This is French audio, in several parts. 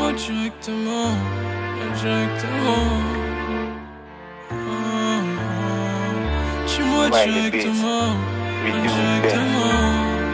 Dis-moi directement, directement. Dis-moi directement, directement.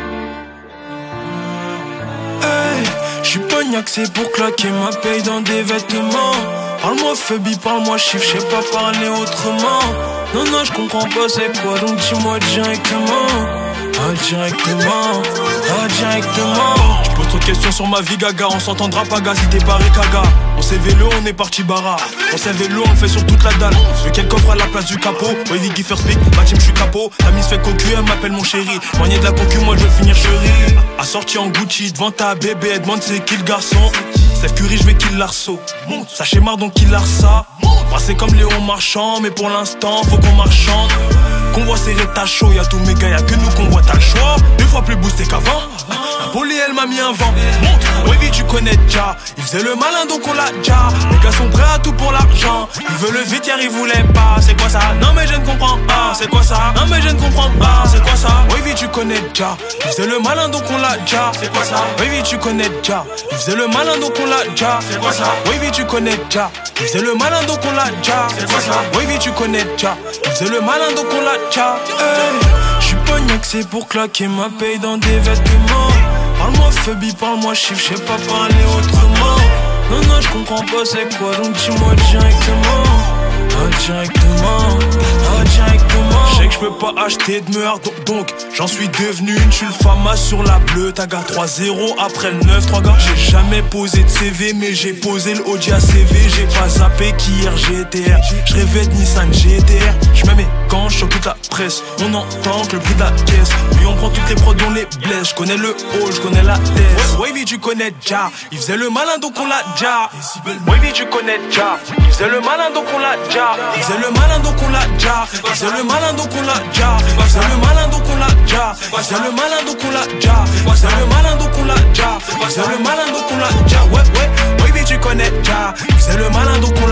Hey, j'suis pognac, c'est pour claquer ma paye dans des vêtements. Parle-moi Phoebe, parle-moi chiffre, j'sais pas parler autrement. Non, non, j'comprends pas c'est quoi, donc dis-moi directement. Ah, directement, ah, directement. Tu poses trop de questions sur ma vie, gaga. On s'entendra pas, gars, si t'es pas caga. On s'est vélo, on est parti bara. On s'est vélo, on le fait sur toute la dalle. Le quel coffre à la place du capot. Wavy qui first pick, ma team, j'suis capot. La mise fait cocu, elle m'appelle mon chéri. Moigné de la concu, moi je veux finir chéri. Assorti en Gucci, devant ta bébé, elle demande c'est qui le garçon. Steph Curry, j'vais kill l'arceau. Ça chémarre donc kill l'arça. Moi c'est comme Léon Marchand, mais pour l'instant, faut qu'on marchande. Convoi serré, t'as chaud, y'a tous mes gars, y'a que nous qu'on voit, t'as le choix. 2 fois plus boosté qu'avant. La poli, elle m'a mis un vent. Montre, Wavy, tu connais déjà. Il faisait le malin, donc on l'a déjà. Les gars sont prêts à tout pour l'argent. Il veut le vite, hier, il voulait pas. C'est quoi ça? Non, mais je ne comprends pas. C'est quoi ça? Non, mais je ne comprends pas. C'est quoi ça? Wavy, tu connais déjà. Il faisait le malin, donc on l'a déjà. C'est quoi ça? Wavy, tu connais déjà. Il faisait le malin, donc on l'a déjà. C'est quoi ça? Wavy, tu connais déjà. Il faisait le malin, donc on l'a déjà. C'est quoi ça? Wavy, tu connais déjà. Il faisait le malin, donc on l'a déjà. Hey, j'suis pognac, c'est pour claquer ma paye dans des vêtements. Parle-moi Phoebe, parle-moi chiffre, j'sais pas parler autrement. Non, non, j'comprends pas c'est quoi, donc dis-moi directement. Ah, directement, ah, directement. J'sais que j'peux pas acheter de meurtre, donc j'en suis devenu une. J'suis le fama sur la bleue, t'as gars 3-0 après le 9-3 gars. J'ai jamais posé de CV, mais j'ai posé le Audi ACV. J'ai pas zappé qu'hier GTR, j'rêvais de Nissan GTR. J'mets mes gants, j'choque toute la presse. On entend que le prix de la caisse. Puis on prend toutes les prods, on les blesse. J'connais le haut, j'connais la tête. Wavy, tu connais déjà. Il faisait le malin, donc on l'a déjà. Wavy, tu connais déjà. Il faisait le malin, donc on l'a déjà. Il faisait le malin, donc on l'a déjà. Il faisait le malin, donc on l'a déjà. Il faisait le malin, donc on l'a déjà. Il faisait le malin, donc on l'a déjà. Il faisait le malin, donc on l'a déjà. Il faisait le malin, donc on l'a déjà. Ouais, ouais. Wavy, tu connais déjà. Il faisait le malin, donc on l'a déjà.